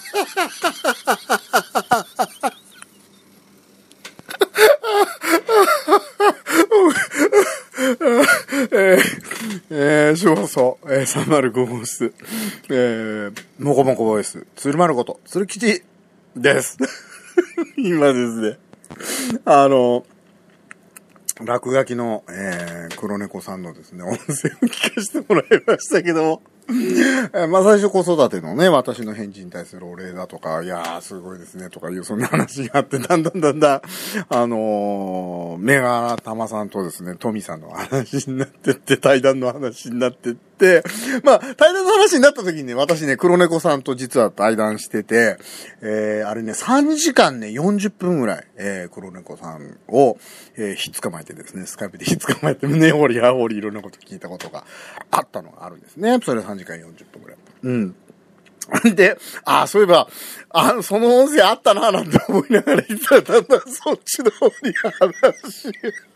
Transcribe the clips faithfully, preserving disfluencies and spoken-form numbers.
えー、えー、そうそう、えー、さんまるご号室、えー、もこもこボイス、鶴丸こと、鶴吉です。今ですね、あの、落書きの、えー、黒猫さんのですね、音声を聞かせてもらいましたけども、まあ最初子育てのね、私の返事に対するお礼だとか、いやーすごいですねとかいうそんな話があって、だんだんだんだん、あのー、メガタマさんとですね、トミさんの話になってって、対談の話になってって、まあ対談の話になった時にね、私ね、黒猫さんと実は対談してて、えー、あれね、さんじかんね、よんじゅっぷんぐらい、えー、黒猫さんを、えー、ひっ捕まえてですね、スカイプでひっ捕まえて、ねほりはほりいろんなこと聞いたことがあったのがあるんですね。それさんじかんよんじゅっぷんぐらい。うん。で、ああ、そういえば、あの、その音声あったな、なんて思いながら言ったら、だんだんそっちの方に話。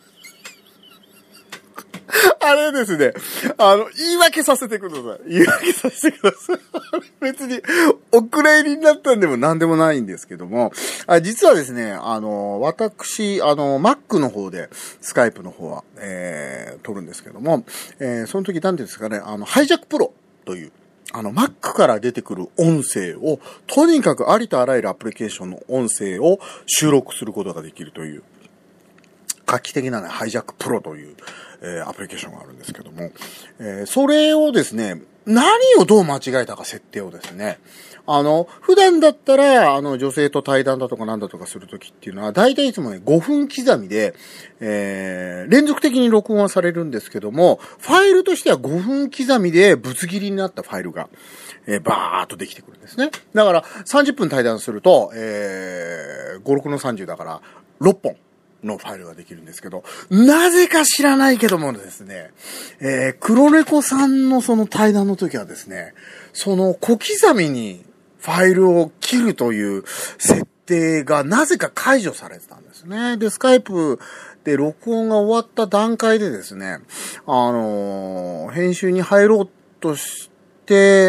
あれですね、あの、言い訳させてください。言い訳させてください。別に、お蔵入りになったんでも何でもないんですけども、あ実はですね、あの、私、あの、Mac の方で、スカイプの方は、えー、撮るんですけども、えー、その時何ていうんですかね、あの、ハイジャックプロという、あの、Mac から出てくる音声を、とにかくありとあらゆるアプリケーションの音声を収録することができるという、画期的なね、ハイジャックプロという、えー、アプリケーションがあるんですけども、えー、それをですね、何をどう間違えたか設定をですね、あの、普段だったら、あの、女性と対談だとかなんだとかするときっていうのは、だいたいいつもね、ごふん刻みで、えー、連続的に録音はされるんですけども、ファイルとしてはごふん刻みでぶつ切りになったファイルが、えー、バーっとできてくるんですね。だから、さんじゅっぷん対談すると、えー、ご、ろくのさんじゅうだから、ろっぽん。のファイルができるんですけど、なぜか知らないけどもですね、えー、黒猫さんのその対談の時はですね、その小刻みにファイルを切るという設定がなぜか解除されてたんですね。で、スカイプで録音が終わった段階でですね、あのー、編集に入ろうとして、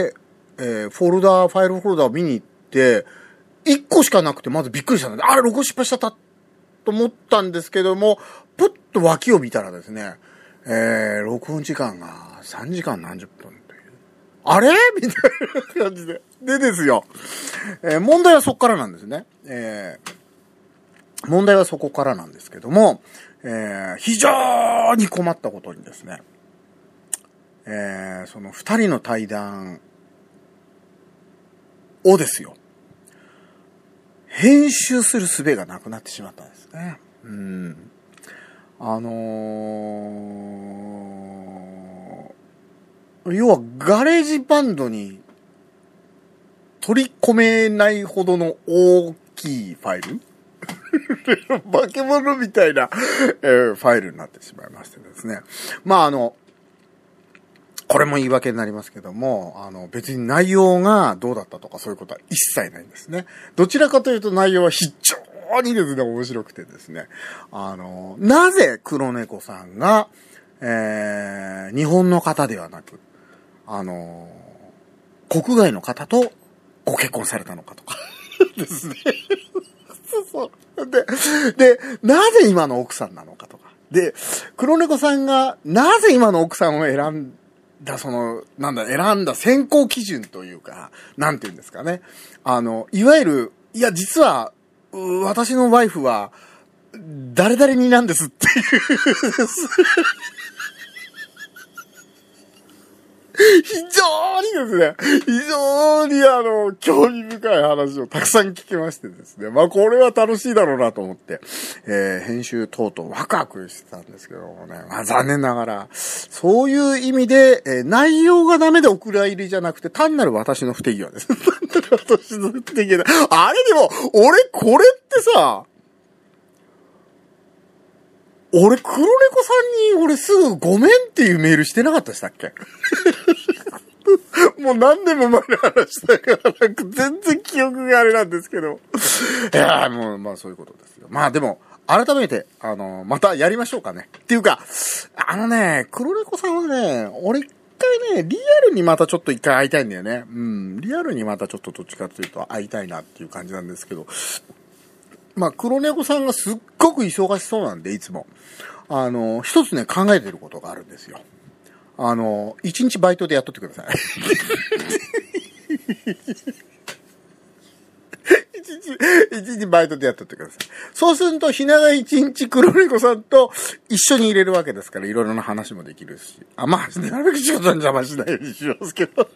えー、フォルダー、ファイルフォルダーを見に行って、いっこしかなくてまずびっくりしたので、あれ、録音失敗しちゃったと思ったんですけども、ぷっと脇を見たらですね、えー、録音時間がさんじかん何十分という。あれみたいな感じで。でですよ。えー、問題はそこからなんですね。えー、問題はそこからなんですけども、えー、非常に困ったことにですね、えー、その二人の対談をですよ、編集する術がなくなってしまったんですね。うん。あのー、要はガレージバンドに取り込めないほどの大きいファイル化け物みたいな、えー、ファイルになってしまいましてですね。まああの、これも言い訳になりますけども、あの、別に内容がどうだったとかそういうことは一切ないんですね。どちらかというと内容は非常にですね、面白くてですね。あの、なぜ黒猫さんが、えー、日本の方ではなく、あの、国外の方とご結婚されたのかとかですね。そうそう。で、で、なぜ今の奥さんなのかとか。で、黒猫さんがなぜ今の奥さんを選んだ、その、なんだ、選んだ選考基準というか、なんていうんですかね。あの、いわゆる、いや、実は、私のワイフは、誰々になんですっていう非常にですね、非常にあの、興味深い話をたくさん聞きましてですね。まあこれは楽しいだろうなと思って、えー、編集等々ワクワクしてたんですけどもね。まあ残念ながら、そういう意味で、えー、内容がダメでお蔵入りじゃなくて、単なる私の不手際です。単なる私の不手際だ。あれでも、俺これってさ、俺、黒猫さんに、俺すぐごめんっていうメールしてなかったでしたっけもう何年も前の話だから、なんか全然記憶があれなんですけど。いやーもう、まあそういうことですよ。まあでも、改めて、あの、またやりましょうかね。っていうか、あのね、黒猫さんはね、俺、 回ね、リアルにまたちょっと一回会いたいんだよね。うん。リアルにまたちょっとどっちかというと会いたいなっていう感じなんですけど。まあ、黒猫さんがすっごく忙しそうなんで、いつも。あの、一つね、考えてることがあるんですよ。あの、一日バイトでやっとってください。一日、一日バイトでやっとってください。そうすると、ひなが一日黒猫さんと一緒に入れるわけですから、いろいろな話もできるし。あ、まあ、なるべく仕事に邪魔しないようにしますけど。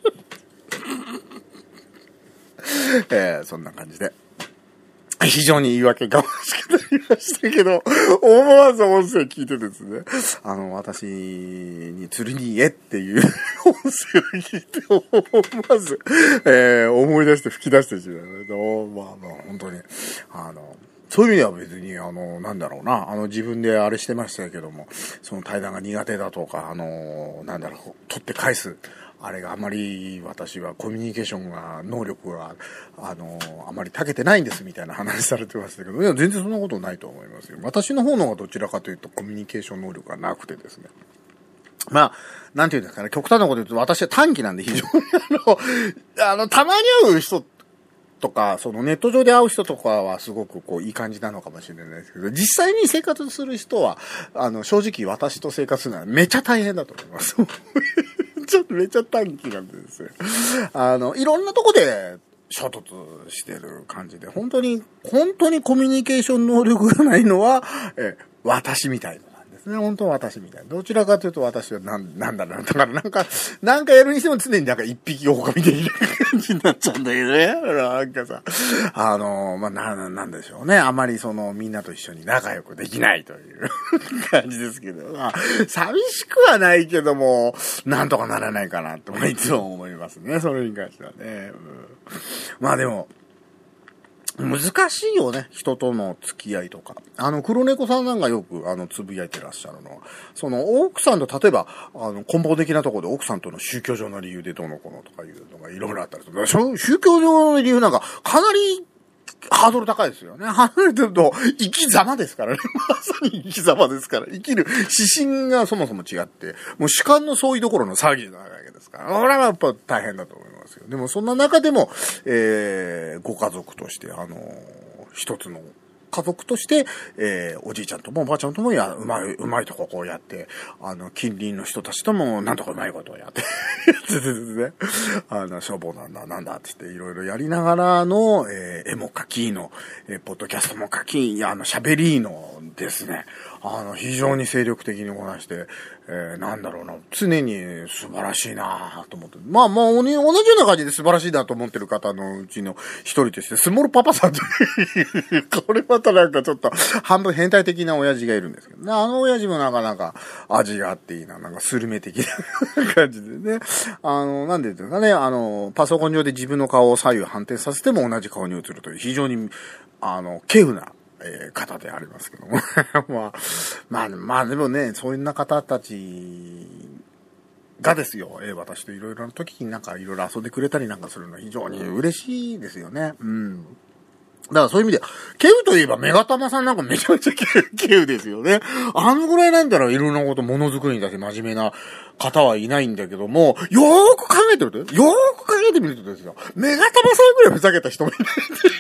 えー、そんな感じで。非常に言い訳がましくなりましたけど、思わず音声聞いてですね、あの、私に釣りに言えっていう音声を聞いて、思わず、えー、思い出して吹き出してしまいました。まあまあ、本当に、あの、そういう意味では別に、あの、なんだろうな、あの、自分であれしてましたけども、その対談が苦手だとか、あの、なんだろう、取って返す。あれがあまり私はコミュニケーションが、能力が、あの、あまり長けてないんですみたいな話されてましたけど、いや、全然そんなことないと思いますよ。私の方の方がどちらかというとコミュニケーション能力がなくてですね。まあ、なんていうんですかね、極端なこと言うと私は短気なんで非常にあの、あの、たまに会う人とか、そのネット上で会う人とかはすごくこういい感じなのかもしれないですけど、実際に生活する人は、あの、正直私と生活するのはめちゃ大変だと思います。ちょっとめちゃ短気なんですよ。あの、いろんなとこで衝突してる感じで、本当に、本当にコミュニケーション能力がないのは、え、私みたいな。ね、本当は私みたいな。どちらかというと私はなん、なんだろう。だからなんか、なんかやるにしても常になんか一匹狼みたいな感じになっちゃうんだけどね。なんかさ、あの、まあ、な、なんでしょうね。あまりその、みんなと一緒に仲良くできないという感じですけど、まあ、寂しくはないけども、なんとかならないかなと、いつも思いますね。それに関してはね。うん、まあでも、難しいよね。人との付き合いとか。あの、黒猫さんなんかよく、あの、つぶやいてらっしゃるのは、その、奥さんと、例えば、あの、根本的なところで奥さんとの宗教上の理由でどうのこうのとかいうのがいろいろあったりする。宗教上の理由なんか、かなり、ハードル高いですよね。離れてると、生き様ですからね。まさに生き様ですから。生きる指針がそもそも違って、もう主観の相違どころの騒ぎなわけですから。これはやっぱ大変だと思いますよ。でもそんな中でも、えー、ご家族として、あのー、一つの家族として、えー、おじいちゃんともおばあちゃんともや、うまい、うまいとここうやって、あの、近隣の人たちともなんとかうまいことをやって、やっててですね、あの、消防なんだ、なんだって言っていろいろやりながらの、えー、絵も描きの、えー、ポッドキャストも描き、いや、あの、喋りのですね、あの、非常に精力的にこなして、えー、なんだろうな、常に素晴らしいなと思って。まあまあ、同じような感じで素晴らしいなと思ってる方のうちの一人として、スモールパパさんという、これまたなんかちょっと半分変態的な親父がいるんですけどね。あの親父もなかなか味があっていいな、なんかスルメ的な感じでね。あの、なんでですかね、あの、パソコン上で自分の顔を左右反転させても同じ顔に映るという非常に、あの、稀有な、えー、方でありますけども。まあ、まあ、まあでもね、そういうな方たちがですよ、えー、私といろいろな時になんかいろいろ遊んでくれたりなんかするのは非常に嬉しいですよね。うん。だからそういう意味で、ケウといえばメガタマさんなんかめちゃめちゃケウ、ケウですよね。あのぐらいなんだろう、いろんなこと、ものづくりに対して真面目な方はいないんだけども、よーく考えてると、よーく考えてみるとですよ、メガタマさんぐらいふざけた人もいない。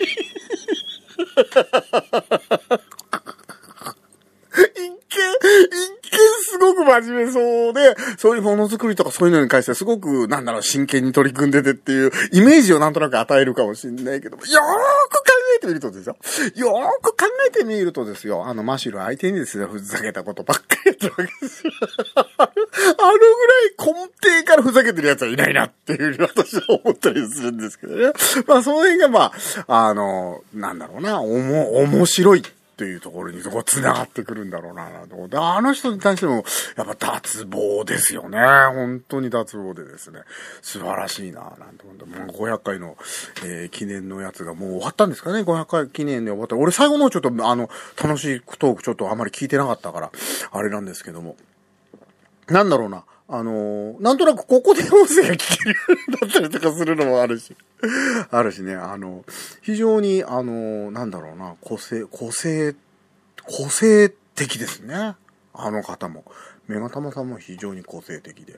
一見、一見すごく真面目そうで、そういうものづくりとかそういうのに関してすごく、なんだろう、真剣に取り組んでてっていうイメージをなんとなく与えるかもしれないけども、よーく考えてみるとですよ。よーく考えてみるとですよ。あの、マシュル相手にですね、ふざけたことばっかりやってるわけですよ。あのぐらい根底からふざけてる奴はいないなっていうふうに私は思ったりするんですけどね。まあ、その辺がまあ、あの、なんだろうな、おも、面白い。っていうところにこう繋がってくるんだろうなと思って、あの人に対してもやっぱ脱帽ですよね。本当に脱帽でですね、素晴らしいななんて思って、もうごひゃっかいの、えー、記念のやつがもう終わったんですかね。ごひゃっかい記念で終わった。俺最後のちょっとあの楽しいトークちょっとあまり聞いてなかったからあれなんですけども、なんだろうな。あのー、なんとなくここで音声が聞けるようになったりとかするのもあるし。あるしね、あの、非常に、あの、なんだろうな、個性、個性、個性的ですね。あの方も。メガタマさんも非常に個性的で。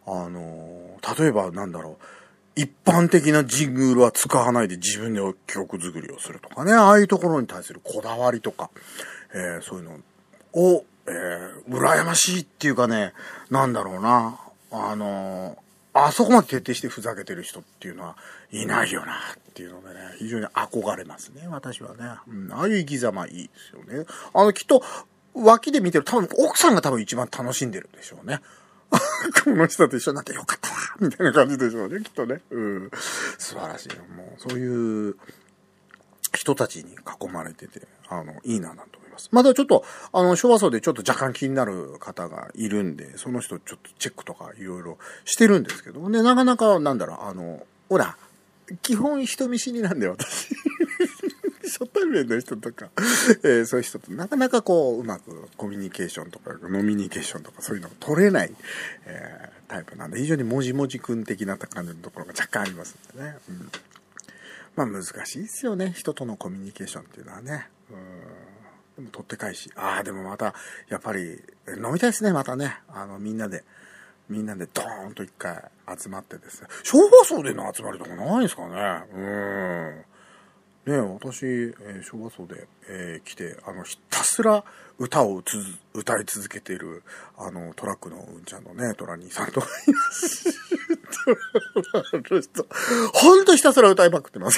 あの、例えばなんだろう、一般的なジングルは使わないで自分で曲作りをするとかね、ああいうところに対するこだわりとか、えー、そういうのを、えー、羨ましいっていうかね、なんだろうな、あのー、あそこまで徹底してふざけてる人っていうのはいないよなっていうのでね、非常に憧れますね、私はね。うん、ああいう生き様いいですよね。あの、きっと、脇で見てる、多分、奥さんが多分一番楽しんでるんでしょうね。この人と一緒になってよかったみたいな感じでしょうね、きっとね。うん。素晴らしい。もう、そういう人たちに囲まれてて、あの、いいな、なんて思います。まだちょっと、あの、昭和層でちょっと若干気になる方がいるんで、その人ちょっとチェックとかいろいろしてるんですけど、ね、なかなか、なんだろう、あの、ほら、基本人見知りなんだよ、私。初対面の人とか、えー、そういう人となかなかこう、うまくコミュニケーションとか、ノミニケーションとかそういうのが取れない、えー、タイプなんで、非常にもじもじくん的な感じのところが若干ありますんでね。うん、まあ難しいですよね、人とのコミュニケーションっていうのはね。うん、でも取って返し。ああ、でもまた、やっぱり、飲みたいですね、またね。あの、みんなで。みんなでドーンと一回集まってですね。昭和層での集まりとかないですかね。うん。ねえ、私、えー、昭和層で、えー、来て、あの、ひたすら歌をつづ歌い続けている、あの、トラックのうんちゃんのね、トラ兄さんとかいます。ほんとひたすら歌いまくってます。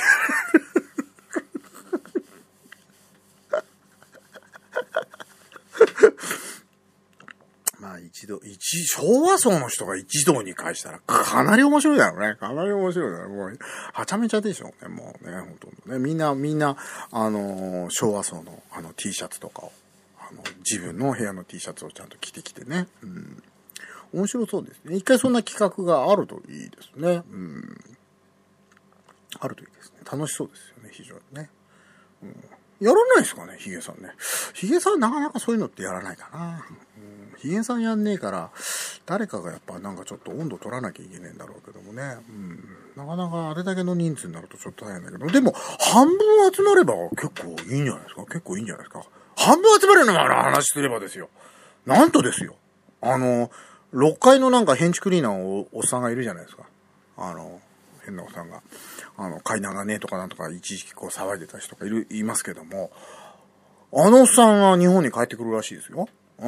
まあ一度、一、昭和層の人が一堂に会したらかなり面白いだろうね。かなり面白いだろう。もう、はちゃめちゃでしょうね。もうね、ほとんどね。みんな、みんな、あのー、昭和層のあの T シャツとかを、あの、自分の部屋の T シャツをちゃんと着てきてね。うん。面白そうですね。一回そんな企画があるといいですね。うん。あるといいですね。楽しそうですよね、非常にね。うん、やらないですかね、ヒゲさんね。ヒゲさんなかなかそういうのってやらないかな。うん、ヒゲさんやんねえから、誰かがやっぱなんかちょっと温度取らなきゃいけねえんだろうけどもね。うん、なかなかあれだけの人数になるとちょっと大変だけど、でも半分集まれば結構いいんじゃないですか。結構いいんじゃないですか。半分集まれるの話すればですよ。なんとですよ。あの、ろっかいのなんかヘンチクリーナーの お, おっさんがいるじゃないですか。あの、変なおっさんが。あの、階段がねとかなんとか一時期こう騒いでた人がいる、いますけども、あのおっさんは日本に帰ってくるらしいですよ。うん。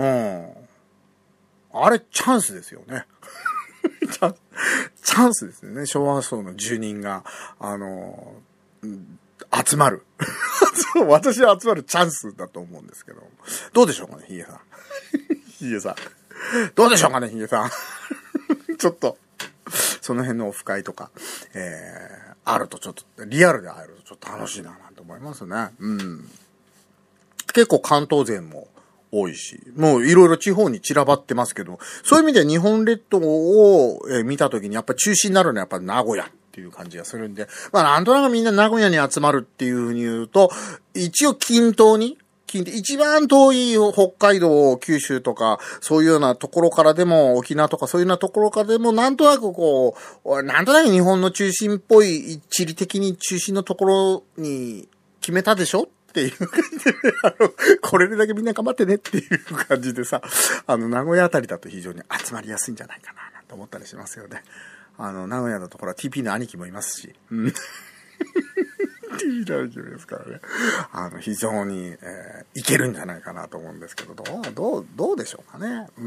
あれ、チャンスですよね。チャンス、チャンスですよね。昭和層の住人が、あの、集まる。私は集まるチャンスだと思うんですけど。どうでしょうかね、ヒゲさん。ヒゲさん。どうでしょうかね、ヒゲさん。ちょっと、その辺のオフ会とか、えー、あるとちょっと、リアルで会えるとちょっと楽しいななんて思いますね。うん。結構関東勢も多いし、もういろいろ地方に散らばってますけど、そういう意味で日本列島を見たときにやっぱ中心になるのはやっぱ名古屋っていう感じがするんで、まあなんとなくみんな名古屋に集まるっていうふうに言うと、一応均等に、一番遠い北海道、九州とか、そういうようなところからでも、沖縄とかそういうようなところからでも、なんとなくこう、なんとなく日本の中心っぽい、地理的に中心のところに決めたでしょっていう感じで、あの、これだけみんな頑張ってねっていう感じでさ、あの、名古屋あたりだと非常に集まりやすいんじゃないかな、なんて思ったりしますよね。あの、名古屋のところは ティーピー の兄貴もいますし、うん。ティーピー の兄貴ですからね。あの、非常に、えー、いけるんじゃないかなと思うんですけど、どう、どう、どうでしょうかね。うん。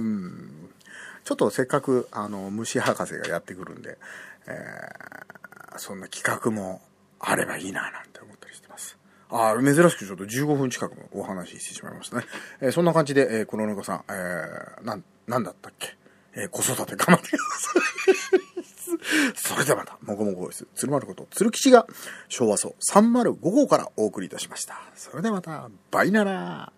ちょっとせっかく、あの、虫博士がやってくるんで、えー、そんな企画もあればいいな、なんて思ったりしてます。ああ、珍しくちょっとじゅうごふん近くもお話ししてしまいましたね。えー、そんな感じで、えー、この猫さん、えー、なん、なんだったっけ、えー、子育て頑張ってください。それではまた、もごもごボイス、鶴丸こと鶴吉が昭和層さんまるごごうからお送りいたしました。それではまた、バイナラー。